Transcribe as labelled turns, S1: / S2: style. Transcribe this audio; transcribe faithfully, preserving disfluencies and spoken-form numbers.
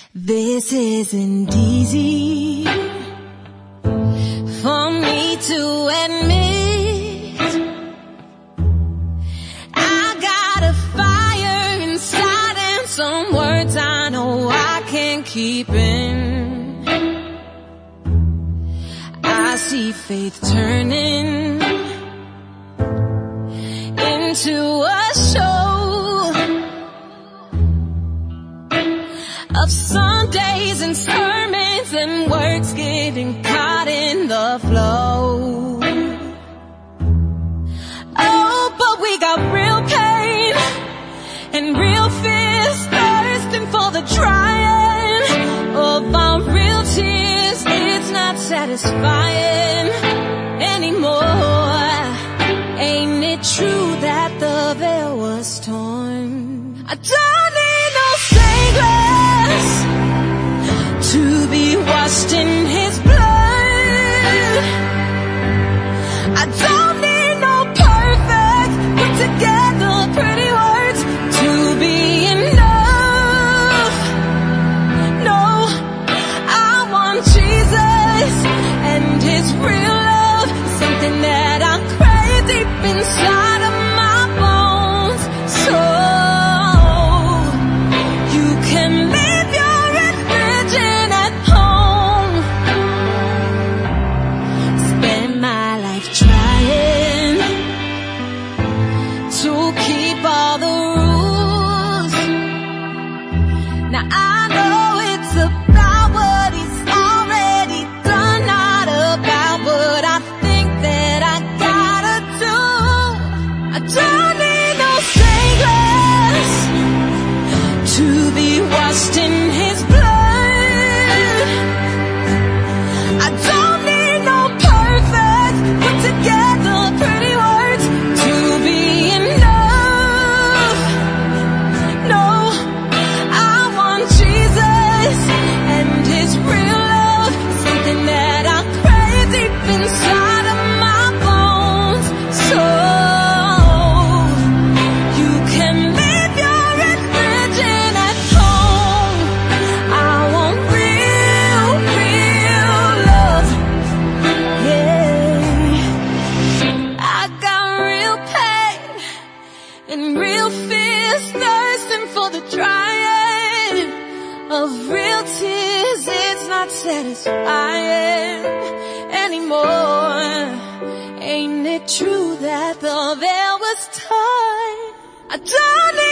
S1: This isn't easy for me to admit. I got a fire inside and some words I know I can't keep in. I see faith turning into a show of Sundays and sermons and words getting caught in the flow. Oh, but we got real pain and real fears, thirsting for the drying of our real tears. It's not satisfying anymore. Ain't it true that the veil was torn? I don't need no stained glass to be washed in his blood. I don't need no perfect, put together pretty words to be enough. No, I want Jesus and his real love, something that I crave deep inside of my bones. So you can leave your religion at home. Spend my life trying to keep all the rules. Now I know it's about what he's already done, not about what I think that I gotta do. I don't need no stained glass to be washed in his blood. I don't need no perfect, put together pretty words to be enough. No, I want Jesus and his real love, something that I crave deep inside of my bones. So you can leave your religion at home. I want real, real love. Yeah, I got real pain and real fears, thirsting for the drying of real tears. It's not satisfying anymore. Ain't it true that the veil was torn? I don't need